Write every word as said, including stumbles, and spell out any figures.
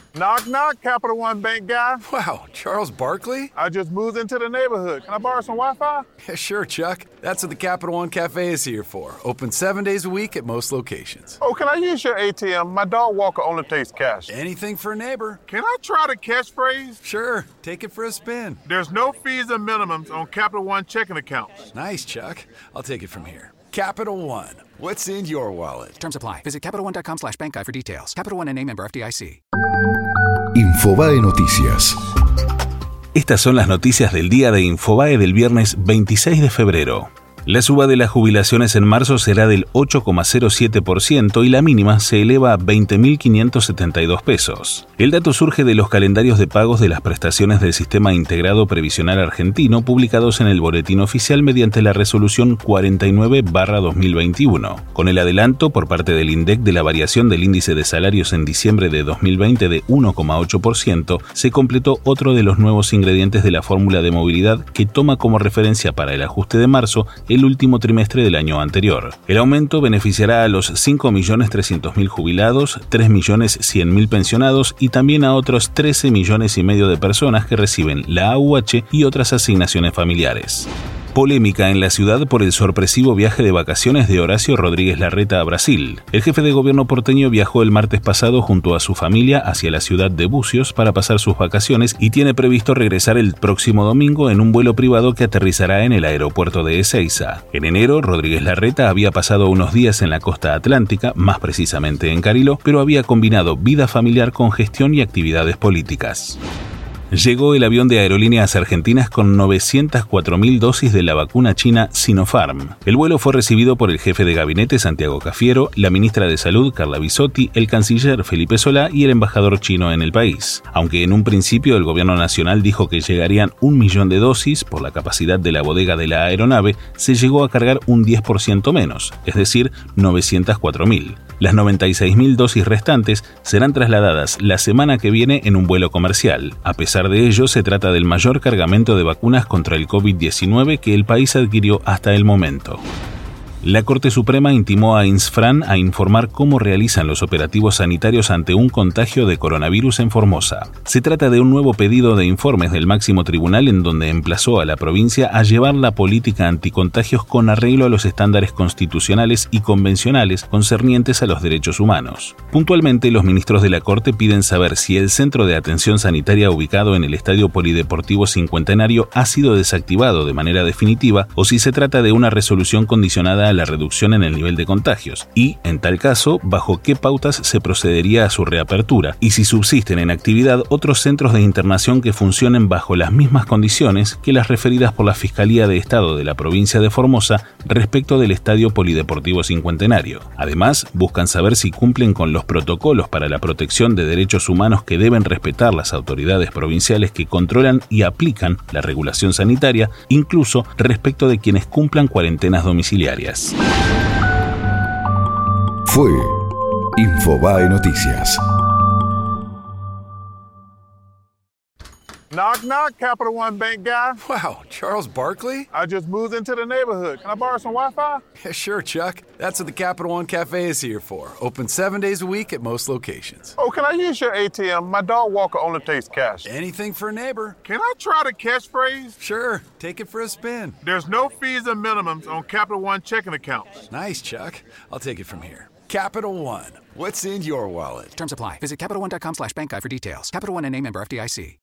Knock, knock, Capital One Bank guy. Wow, Charles Barkley? I just moved into the neighborhood. Can I borrow some Wi-Fi? Yeah, sure, Chuck. That's what the Capital One Cafe is here for. Open seven days a week at most locations. Oh, can I use your A T M? My dog Walker only takes cash. Anything for a neighbor. Can I try the catchphrase? Sure, take it for a spin. There's no fees and minimums on Capital One checking accounts. Nice, Chuck. I'll take it from here. Capital One. What's in your wallet? Terms apply. Visit CapitalOne.com slash bank guide for details. Capital One N A member F D I C. Infobae Noticias. Estas son las noticias del día de Infobae del viernes veintiséis de febrero. La suba de las jubilaciones en marzo será del ocho coma cero siete por ciento y la mínima se eleva a veinte mil quinientos setenta y dos pesos. El dato surge de los calendarios de pagos de las prestaciones del Sistema Integrado Previsional Argentino publicados en el Boletín Oficial mediante la Resolución cuarenta y nueve barra dos mil veintiuno. Con el adelanto por parte del INDEC de la variación del índice de salarios en diciembre de dos mil veinte de uno coma ocho por ciento, se completó otro de los nuevos ingredientes de la fórmula de movilidad que toma como referencia para el ajuste de marzo el último trimestre del año anterior. El aumento beneficiará a los cinco millones trescientos mil jubilados, tres millones cien mil pensionados y también a otros trece millones y medio de personas que reciben la A U H y otras asignaciones familiares. Polémica en la ciudad por el sorpresivo viaje de vacaciones de Horacio Rodríguez Larreta a Brasil. El jefe de gobierno porteño viajó el martes pasado junto a su familia hacia la ciudad de Bucios para pasar sus vacaciones y tiene previsto regresar el próximo domingo en un vuelo privado que aterrizará en el aeropuerto de Ezeiza. En enero, Rodríguez Larreta había pasado unos días en la costa atlántica, más precisamente en Cariló, pero había combinado vida familiar con gestión y actividades políticas. Llegó el avión de Aerolíneas Argentinas con novecientas cuatro mil dosis de la vacuna china Sinopharm. El vuelo fue recibido por el jefe de gabinete Santiago Cafiero, la ministra de Salud Carla Bisotti, el canciller Felipe Solá y el embajador chino en el país. Aunque en un principio el gobierno nacional dijo que llegarían un millón de dosis por la capacidad de la bodega de la aeronave, se llegó a cargar un diez por ciento menos, es decir, novecientas cuatro mil. Las noventa y seis mil dosis restantes serán trasladadas la semana que viene en un vuelo comercial. A pesar de ello, se trata del mayor cargamento de vacunas contra el COVID diecinueve que el país adquirió hasta el momento. La Corte Suprema intimó a Insfran a informar cómo realizan los operativos sanitarios ante un contagio de coronavirus en Formosa. Se trata de un nuevo pedido de informes del máximo tribunal en donde emplazó a la provincia a llevar la política anticontagios con arreglo a los estándares constitucionales y convencionales concernientes a los derechos humanos. Puntualmente, los ministros de la Corte piden saber si el centro de atención sanitaria ubicado en el Estadio Polideportivo Cincuentenario ha sido desactivado de manera definitiva o si se trata de una resolución condicionada a la reducción en el nivel de contagios y, en tal caso, bajo qué pautas se procedería a su reapertura y si subsisten en actividad otros centros de internación que funcionen bajo las mismas condiciones que las referidas por la Fiscalía de Estado de la provincia de Formosa respecto del Estadio Polideportivo Cincuentenario. Además, buscan saber si cumplen con los protocolos para la protección de derechos humanos que deben respetar las autoridades provinciales que controlan y aplican la regulación sanitaria, incluso respecto de quienes cumplan cuarentenas domiciliarias. Fue Infobae Noticias. Knock, knock, Capital One Bank guy. Wow, Charles Barkley? I just moved into the neighborhood. Can I borrow some Wi-Fi? Yeah, sure, Chuck. That's what the Capital One Cafe is here for. Open seven days a week at most locations. Oh, can I use your A T M? My dog Walker only takes cash. Anything for a neighbor. Can I try the catchphrase? Sure, take it for a spin. There's no fees and minimums on Capital One checking accounts. Nice, Chuck. I'll take it from here. Capital One. What's in your wallet? Terms apply. Visit CapitalOne.com slash bank guide for details. Capital One N A member F D I C.